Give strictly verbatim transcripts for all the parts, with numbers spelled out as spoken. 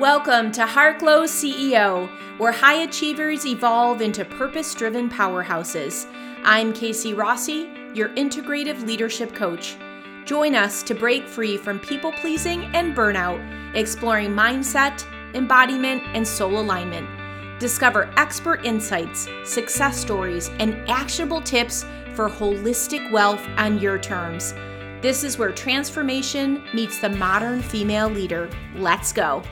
Welcome to Heartglow C E O, where high achievers evolve into purpose-driven powerhouses. I'm Casey Rossi, your integrative leadership coach. Join us to break free from people-pleasing and burnout, exploring mindset, embodiment, and soul alignment. Discover expert insights, success stories, and actionable tips for holistic wealth on your terms. This is where transformation meets the modern female leader. Let's go.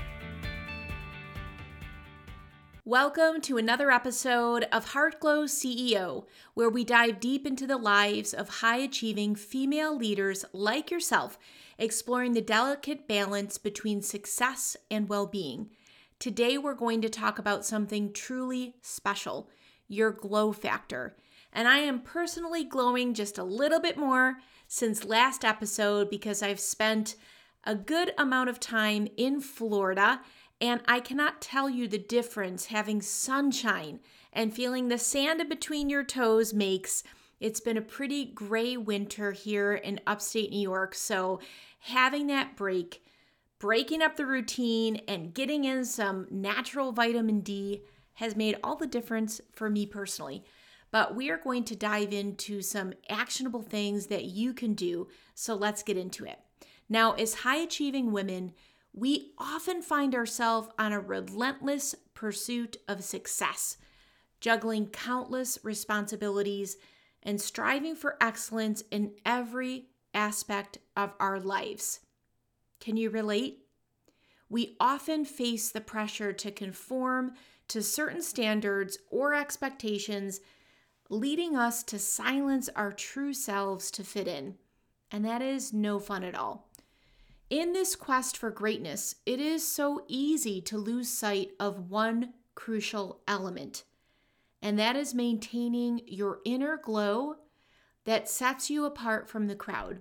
Welcome to another episode of Heartglow C E O, where we dive deep into the lives of high-achieving female leaders like yourself, exploring the delicate balance between success and well-being. Today, we're going to talk about something truly special, your glow factor. And I am personally glowing just a little bit more since last episode because I've spent a good amount of time in Florida, and I cannot tell you the difference having sunshine and feeling the sand in between your toes makes. It's been a pretty gray winter here in upstate New York, so having that break, breaking up the routine, and getting in some natural vitamin D has made all the difference for me personally. But we are going to dive into some actionable things that you can do, so let's get into it. Now, as high-achieving women, we often find ourselves on a relentless pursuit of success, juggling countless responsibilities and striving for excellence in every aspect of our lives. Can you relate? We often face the pressure to conform to certain standards or expectations, leading us to silence our true selves to fit in. And that is no fun at all. In this quest for greatness, it is so easy to lose sight of one crucial element, and that is maintaining your inner glow that sets you apart from the crowd.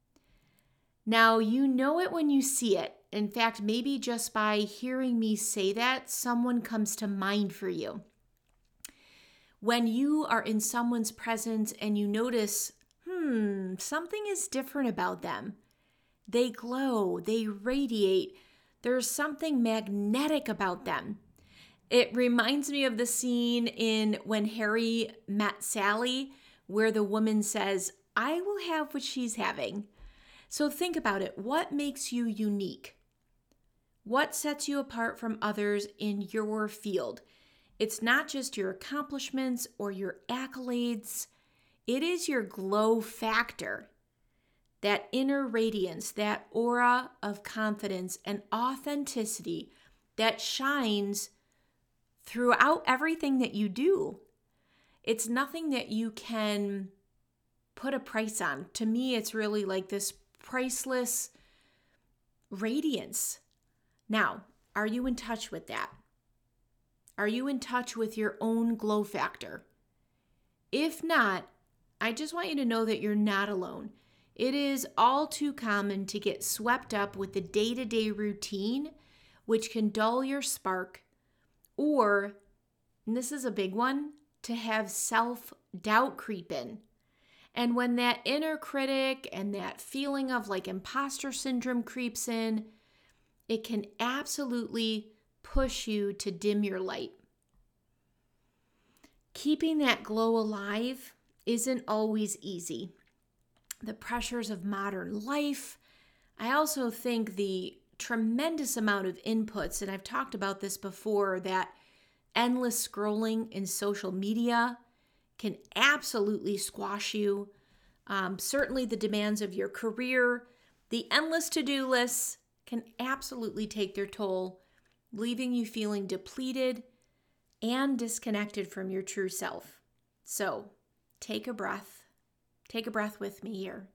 Now, you know it when you see it. In fact, maybe just by hearing me say that, someone comes to mind for you. When you are in someone's presence and you notice, hmm, something is different about them. They glow, they radiate. There's something magnetic about them. It reminds me of the scene in When Harry Met Sally, where the woman says, "I will have what she's having." So think about it. What makes you unique? What sets you apart from others in your field? It's not just your accomplishments or your accolades. It is your glow factor. That inner radiance, that aura of confidence and authenticity that shines throughout everything that you do. It's nothing that you can put a price on. To me, it's really like this priceless radiance. Now, are you in touch with that? Are you in touch with your own glow factor? If not, I just want you to know that you're not alone. It is all too common to get swept up with the day-to-day routine, which can dull your spark, or, and this is a big one, to have self-doubt creep in. And when that inner critic and that feeling of like imposter syndrome creeps in, it can absolutely push you to dim your light. Keeping that glow alive isn't always easy. The pressures of modern life. I also think the tremendous amount of inputs, and I've talked about this before, that endless scrolling in social media can absolutely squash you. Um, certainly the demands of your career, the endless to-do lists can absolutely take their toll, leaving you feeling depleted and disconnected from your true self. So take a breath. Take a breath with me here.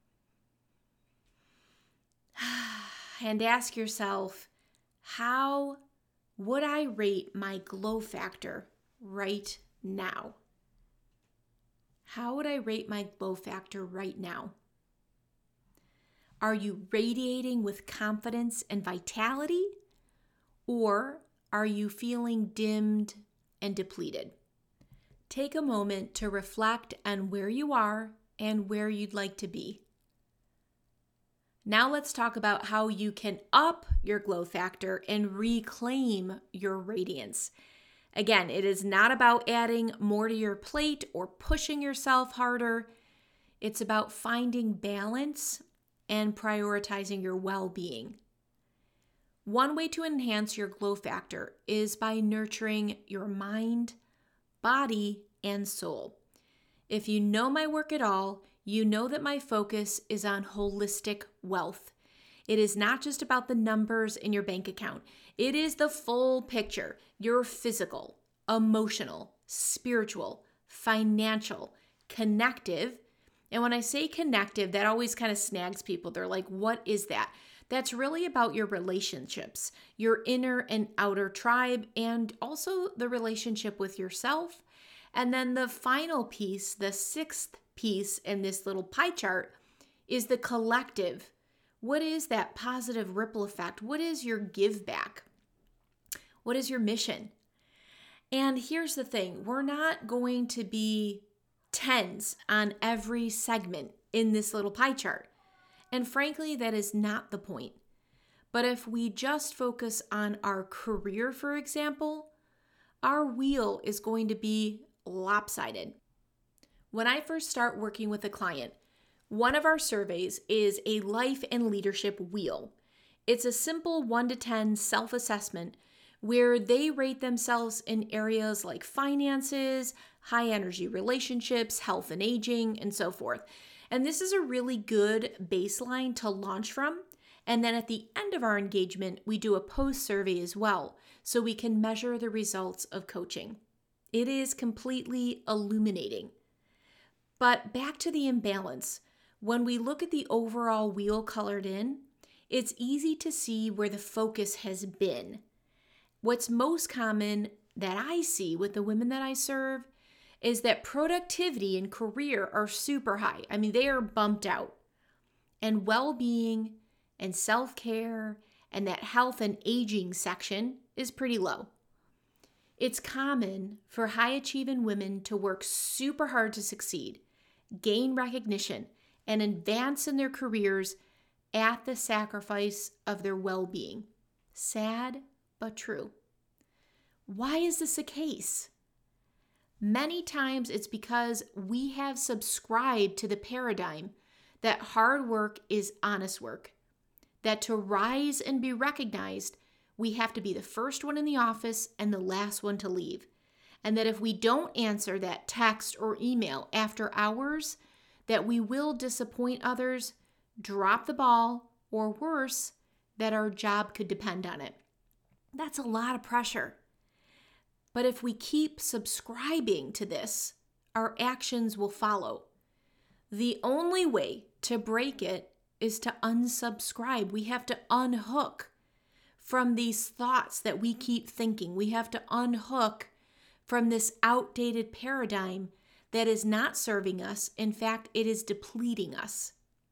And ask yourself, how would I rate my glow factor right now? How would I rate my glow factor right now? Are you radiating with confidence and vitality? Or are you feeling dimmed and depleted? Take a moment to reflect on where you are and where you'd like to be. Now let's talk about how you can up your glow factor and reclaim your radiance. Again, it is not about adding more to your plate or pushing yourself harder. It's about finding balance and prioritizing your well-being. One way to enhance your glow factor is by nurturing your mind, body, and soul. If you know my work at all, you know that my focus is on holistic wealth. It is not just about the numbers in your bank account. It is the full picture, your physical, emotional, spiritual, financial, connective. And when I say connective, that always kind of snags people. They're like, what is that? That's really about your relationships, your inner and outer tribe, and also the relationship with yourself. And then the final piece, the sixth piece in this little pie chart, is the collective. What is that positive ripple effect? What is your give back? What is your mission? And here's the thing, we're not going to be tens on every segment in this little pie chart. And frankly, that is not the point. But if we just focus on our career, for example, our wheel is going to be lopsided. When I first start working with a client, one of our surveys is a life and leadership wheel. It's a simple one to ten self-assessment where they rate themselves in areas like finances, high energy relationships, health and aging, and so forth. And this is a really good baseline to launch from. And then at the end of our engagement, we do a post survey as well, so we can measure the results of coaching. It is completely illuminating. But back to the imbalance. When we look at the overall wheel colored in, it's easy to see where the focus has been. What's most common that I see with the women that I serve is that productivity and career are super high. I mean, they are bumped out. And well-being and self-care and that health and aging section is pretty low. It's common for high-achieving women to work super hard to succeed, gain recognition, and advance in their careers at the sacrifice of their well-being. Sad, but true. Why is this the case? Many times it's because we have subscribed to the paradigm that hard work is honest work, that to rise and be recognized, we have to be the first one in the office and the last one to leave, and that if we don't answer that text or email after hours, that we will disappoint others, drop the ball, or worse, that our job could depend on it. That's a lot of pressure. But if we keep subscribing to this, our actions will follow. The only way to break it is to unsubscribe. We have to unhook from these thoughts that we keep thinking. We have to unhook from this outdated paradigm that is not serving us. In fact, it is depleting us.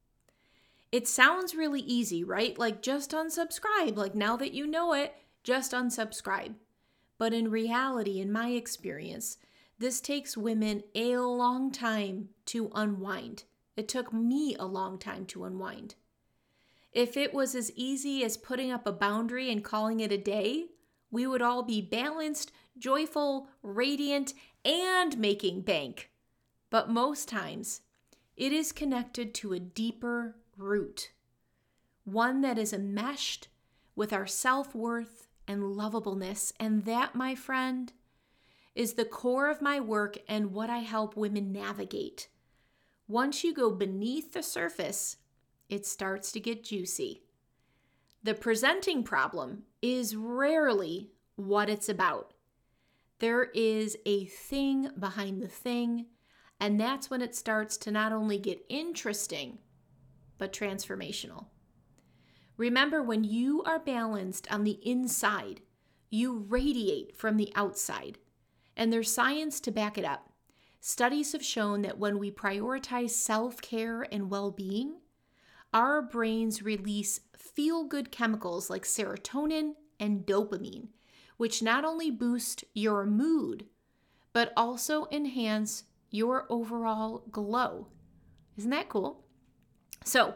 It sounds really easy, right? Like just unsubscribe. Like now that you know it, just unsubscribe. But in reality, in my experience, this takes women a long time to unwind. It took me a long time to unwind. If it was as easy as putting up a boundary and calling it a day, we would all be balanced, joyful, radiant, and making bank. But most times, it is connected to a deeper root, one that is enmeshed with our self-worth and lovableness. And that, my friend, is the core of my work and what I help women navigate. Once you go beneath the surface, it starts to get juicy. The presenting problem is rarely what it's about. There is a thing behind the thing, and that's when it starts to not only get interesting, but transformational. Remember, when you are balanced on the inside, you radiate from the outside. And there's science to back it up. Studies have shown that when we prioritize self-care and well-being, our brains release feel-good chemicals like serotonin and dopamine, which not only boost your mood, but also enhance your overall glow. Isn't that cool? So,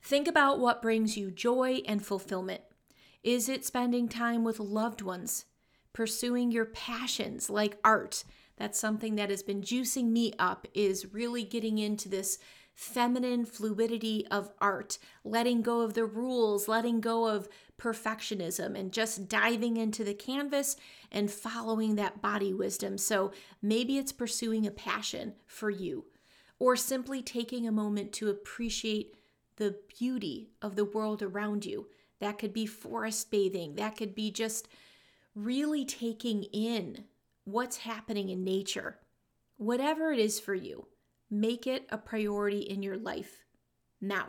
Think about what brings you joy and fulfillment. Is it spending time with loved ones? Pursuing your passions like art? That's something that has been juicing me up, is really getting into this feminine fluidity of art, letting go of the rules, letting go of perfectionism, and just diving into the canvas and following that body wisdom. So maybe it's pursuing a passion for you, or simply taking a moment to appreciate the beauty of the world around you. That could be forest bathing. That could be just really taking in what's happening in nature. Whatever it is for you, make it a priority in your life now.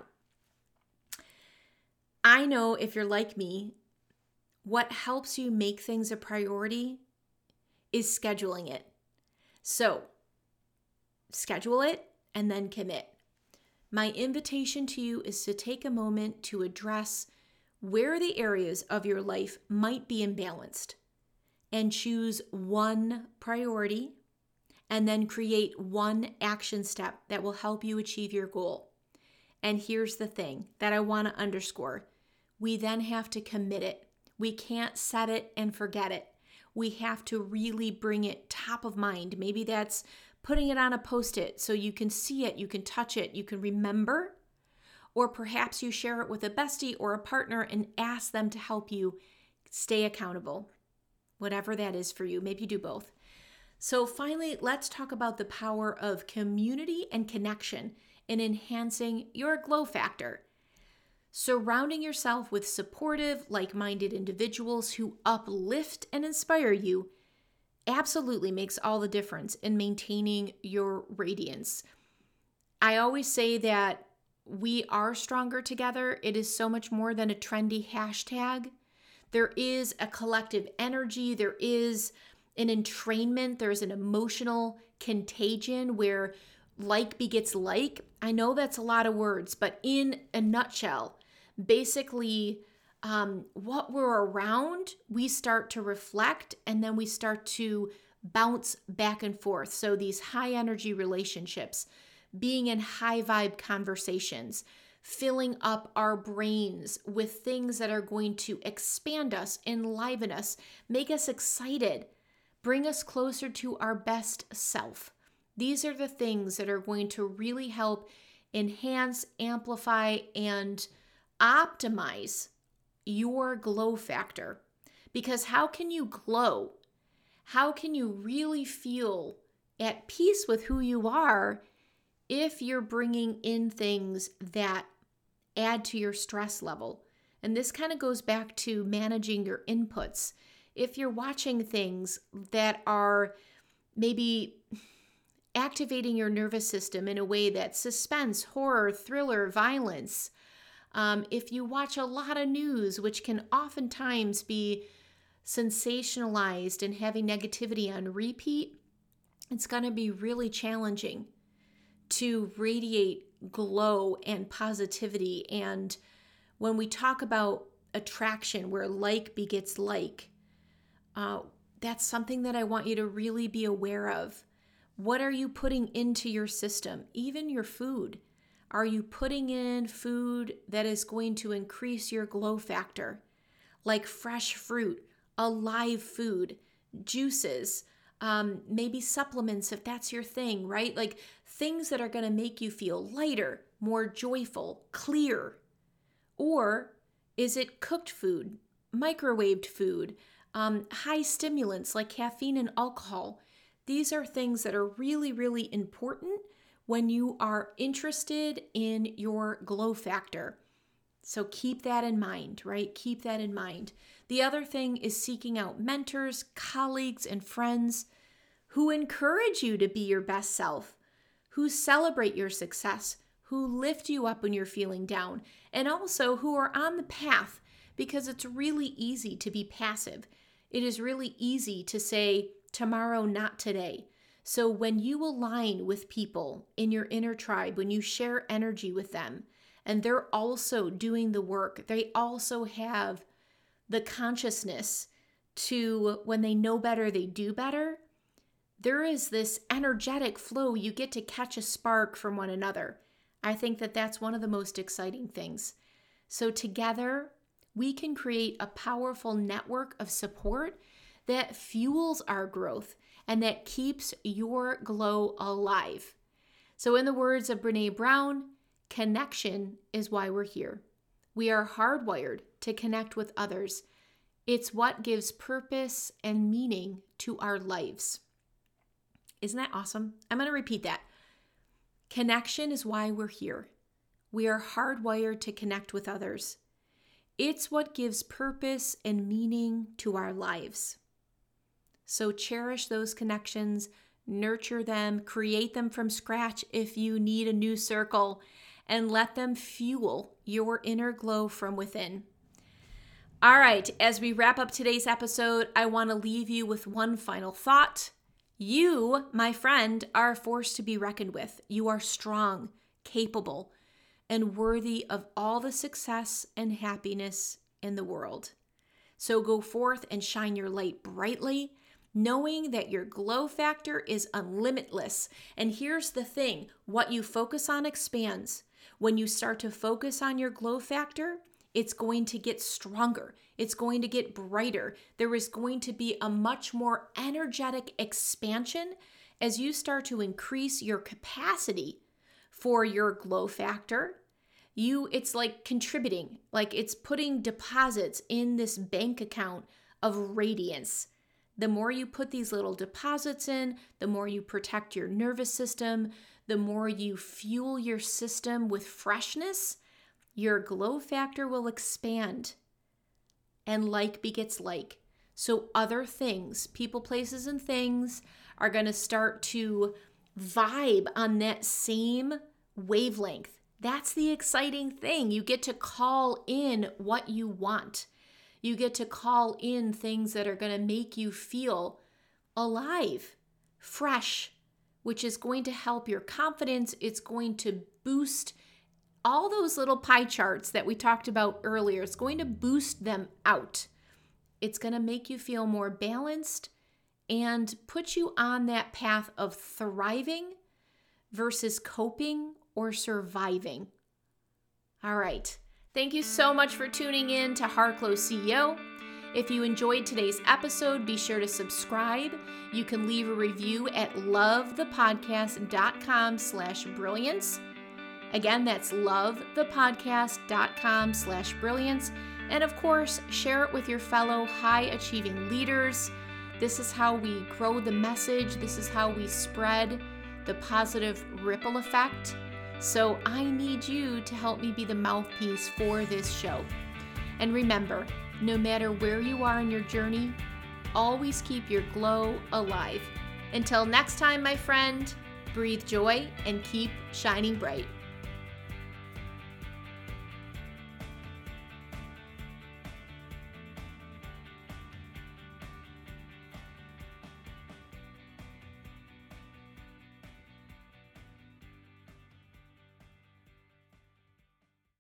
I know if you're like me, what helps you make things a priority is scheduling it. So, schedule it and then commit. My invitation to you is to take a moment to address where the areas of your life might be imbalanced, and choose one priority, and then create one action step that will help you achieve your goal. And here's the thing that I want to underscore. We then have to commit it. We can't set it and forget it. We have to really bring it top of mind. Maybe that's putting it on a Post-it so you can see it, you can touch it, you can remember. Or perhaps you share it with a bestie or a partner and ask them to help you stay accountable. Whatever that is for you. Maybe you do both. So finally, let's talk about the power of community and connection in enhancing your glow factor. Surrounding yourself with supportive, like-minded individuals who uplift and inspire you absolutely makes all the difference in maintaining your radiance. I always say that we are stronger together. It is so much more than a trendy hashtag. There is a collective energy. There is an entrainment. There's an emotional contagion where like begets like. I know that's a lot of words, but in a nutshell, basically um, what we're around, we start to reflect, and then we start to bounce back and forth. So these high energy relationships, being in high vibe conversations, filling up our brains with things that are going to expand us, enliven us, make us excited, bring us closer to our best self. These are the things that are going to really help enhance, amplify, and optimize your glow factor. Because how can you glow? How can you really feel at peace with who you are if you're bringing in things that add to your stress level? And this kind of goes back to managing your inputs. If you're watching things that are maybe activating your nervous system in a way that's suspense, horror, thriller, violence, um, if you watch a lot of news, which can oftentimes be sensationalized and having negativity on repeat, it's going to be really challenging to radiate glow and positivity. And when we talk about attraction, where like begets like, uh, that's something that I want you to really be aware of. What are you putting into your system? Even your food. Are you putting in food that is going to increase your glow factor? Like fresh fruit, alive food, juices, um, maybe supplements if that's your thing, right? Like things that are going to make you feel lighter, more joyful, clear. Or is it cooked food, microwaved food, um, high stimulants like caffeine and alcohol? These are things that are really, really important when you are interested in your glow factor. So keep that in mind, right? Keep that in mind. The other thing is seeking out mentors, colleagues, and friends who encourage you to be your best self, who celebrate your success, who lift you up when you're feeling down, and also who are on the path, because it's really easy to be passive. It is really easy to say, tomorrow, not today. So when you align with people in your inner tribe, when you share energy with them, and they're also doing the work, they also have the consciousness to, when they know better, they do better. There is this energetic flow. You get to catch a spark from one another. I think that that's one of the most exciting things. So together, we can create a powerful network of support that fuels our growth and that keeps your glow alive. So in the words of Brené Brown, connection is why we're here. We are hardwired to connect with others. It's what gives purpose and meaning to our lives. Isn't that awesome? I'm going to repeat that. Connection is why we're here. We are hardwired to connect with others. It's what gives purpose and meaning to our lives. So cherish those connections, nurture them, create them from scratch if you need a new circle, and let them fuel your inner glow from within. All right, as we wrap up today's episode, I want to leave you with one final thought. You, my friend, are a force to be reckoned with. You are strong, capable, and worthy of all the success and happiness in the world. So go forth and shine your light brightly, knowing that your glow factor is unlimitless. And here's the thing, what you focus on expands. When you start to focus on your glow factor, it's going to get stronger. It's going to get brighter. There is going to be a much more energetic expansion as you start to increase your capacity for your glow factor. You, it's like contributing, like it's putting deposits in this bank account of radiance. The more you put these little deposits in, the more you protect your nervous system, the more you fuel your system with freshness, your glow factor will expand. And like begets like. So other things, people, places, and things are going to start to vibe on that same wavelength. That's the exciting thing. You get to call in what you want. You get to call in things that are going to make you feel alive, fresh, which is going to help your confidence. It's going to boost all those little pie charts that we talked about earlier. It's going to boost them out. It's going to make you feel more balanced and put you on that path of thriving versus coping or surviving. All right. Thank you so much for tuning in to HeartGlow C E O. If you enjoyed today's episode, be sure to subscribe. You can leave a review at lovethepodcast.com slash brilliance. Again, that's lovethepodcast.com slash brilliance. And of course, share it with your fellow high-achieving leaders. This is how we grow the message. This is how we spread the positive ripple effect. So I need you to help me be the mouthpiece for this show. And remember, no matter where you are in your journey, always keep your glow alive. Until next time, my friend, breathe joy and keep shining bright.